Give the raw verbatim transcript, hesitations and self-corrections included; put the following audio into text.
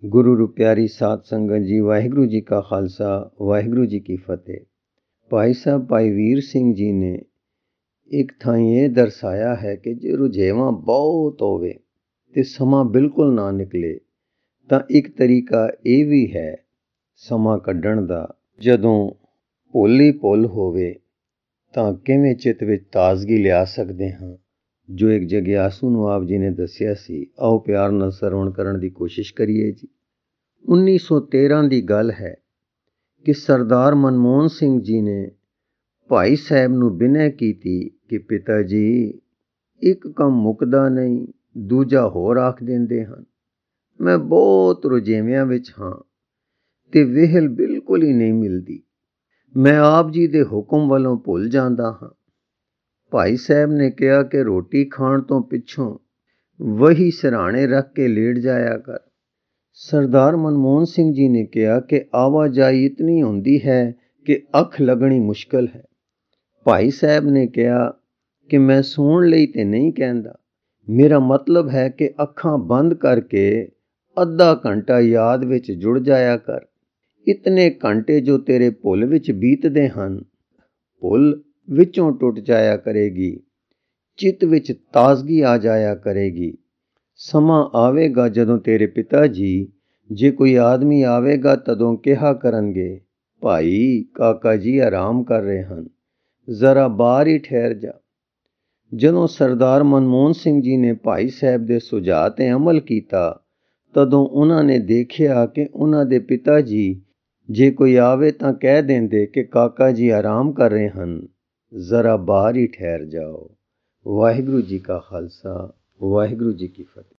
ਗੁਰੂ ਰੂ ਪਿਆਰੀ ਸਾਧ ਸੰਗਤ ਜੀ, ਵਾਹਿਗੁਰੂ ਜੀ ਕਾ ਖਾਲਸਾ, ਵਾਹਿਗੁਰੂ ਜੀ ਕੀ ਫਤਿਹ। ਭਾਈ ਸਾਹਿਬ ਭਾਈ ਵੀਰ ਸਿੰਘ ਜੀ ਨੇ ਇੱਕ ਥਾਈਂ ਇਹ ਦਰਸਾਇਆ ਹੈ ਕਿ ਜੇ ਰੁਝੇਵਾਂ ਬਹੁਤ ਹੋਵੇ ਤੇ ਸਮਾਂ ਬਿਲਕੁਲ ਨਾ ਨਿਕਲੇ ਤਾਂ ਇੱਕ ਤਰੀਕਾ ਇਹ ਵੀ ਹੈ ਸਮਾਂ ਕੱਢਣ ਦਾ, ਜਦੋਂ ਭੁੱਲ ਹੀ ਭੁੱਲ ਹੋਵੇ ਤਾਂ ਕਿਵੇਂ ਚਿੱਤ ਵਿੱਚ ਤਾਜ਼ਗੀ ਲਿਆ ਸਕਦੇ ਹਾਂ, ਜੋ ਇੱਕ ਜਗਿਆਸੂ ਨੂੰ ਆਪ ਜੀ ਨੇ ਦੱਸਿਆ ਸੀ। ਆਓ ਪਿਆਰ ਨਾਲ ਸਰਵਣ ਕਰਨ ਦੀ ਕੋਸ਼ਿਸ਼ ਕਰੀਏ ਜੀ। ਉੱਨੀ ਸੌ ਤੇਰ੍ਹਾਂ ਦੀ ਗੱਲ ਹੈ ਕਿ ਸਰਦਾਰ ਮਨਮੋਹਨ ਸਿੰਘ ਜੀ ਨੇ ਭਾਈ ਸਾਹਿਬ ਨੂੰ ਬਿਨੈ ਕੀਤੀ ਕਿ ਪਿਤਾ ਜੀ, ਇੱਕ ਕੰਮ ਮੁੱਕਦਾ ਨਹੀਂ, ਦੂਜਾ ਹੋਰ ਆਖ ਦਿੰਦੇ ਹਨ। ਮੈਂ ਬਹੁਤ ਰੁਝੇਵਿਆਂ ਵਿੱਚ ਹਾਂ ਤੇ ਵਿਹਲ ਬਿਲਕੁਲ ਹੀ ਨਹੀਂ ਮਿਲਦੀ। ਮੈਂ ਆਪ ਜੀ ਦੇ ਹੁਕਮ ਵੱਲੋਂ ਭੁੱਲ ਜਾਂਦਾ ਹਾਂ। ਭਾਈ ਸਾਹਿਬ ਨੇ ਕਿਹਾ ਕਿ ਰੋਟੀ ਖਾਣ ਤੋਂ ਪਿੱਛੋਂ ਵਹੀ ਸਿਰਹਾਣੇ ਰੱਖ ਕੇ ਲੇਟ ਜਾਇਆ ਕਰ। ਸਰਦਾਰ ਮਨਮੋਹਨ ਸਿੰਘ ਜੀ ਨੇ ਕਿਹਾ ਕਿ ਆਵਾਜਾਈ ਇਤਨੀ ਹੁੰਦੀ ਹੈ ਕਿ ਅੱਖ ਲੱਗਣੀ ਮੁਸ਼ਕਲ ਹੈ। ਭਾਈ ਸਾਹਿਬ ਨੇ ਕਿਹਾ ਕਿ ਮੈਂ ਸੌਣ ਲਈ ਤੇ ਨਹੀਂ ਕਹਿੰਦਾ, ਮੇਰਾ ਮਤਲਬ ਹੈ ਕਿ ਅੱਖਾਂ ਬੰਦ ਕਰਕੇ ਅੱਧਾ ਘੰਟਾ ਯਾਦ ਵਿੱਚ ਜੁੜ ਜਾਇਆ ਕਰ। ਇਤਨੇ ਘੰਟੇ ਜੋ ਤੇਰੇ ਭੁੱਲ ਵਿੱਚ ਬੀਤਦੇ ਹਨ, ਭੁੱਲ ਵਿੱਚੋਂ ਟੁੱਟ ਜਾਇਆ ਕਰੇਗੀ, ਚਿੱਤ ਵਿੱਚ ਤਾਜ਼ਗੀ ਆ ਜਾਇਆ ਕਰੇਗੀ। ਸਮਾਂ ਆਵੇਗਾ ਜਦੋਂ ਤੇਰੇ ਪਿਤਾ ਜੀ, ਜੇ ਕੋਈ ਆਦਮੀ ਆਵੇਗਾ ਤਦੋਂ ਕਿਹਾ ਕਰਨਗੇ, ਭਾਈ ਕਾਕਾ ਜੀ ਆਰਾਮ ਕਰ ਰਹੇ ਹਨ, ਜ਼ਰਾ ਬਾਹਰ ਹੀ ਠਹਿਰ ਜਾ। ਜਦੋਂ ਸਰਦਾਰ ਮਨਮੋਹਨ ਸਿੰਘ ਜੀ ਨੇ ਭਾਈ ਸਾਹਿਬ ਦੇ ਸੁਝਾਅ 'ਤੇ ਅਮਲ ਕੀਤਾ, ਤਦੋਂ ਉਹਨਾਂ ਨੇ ਦੇਖਿਆ ਕਿ ਉਹਨਾਂ ਦੇ ਪਿਤਾ ਜੀ ਜੇ ਕੋਈ ਆਵੇ ਤਾਂ ਕਹਿ ਦਿੰਦੇ ਕਿ ਕਾਕਾ ਜੀ ਆਰਾਮ ਕਰ ਰਹੇ ਹਨ, ਜ਼ਰਾ ਬਾਹਰ ਹੀ ਠਹਿਰ ਜਾਓ। ਵਾਹਿਗੁਰੂ ਜੀ ਕਾ ਖਾਲਸਾ, ਵਾਹਿਗੁਰੂ ਜੀ ਕੀ ਫਤਿਹ।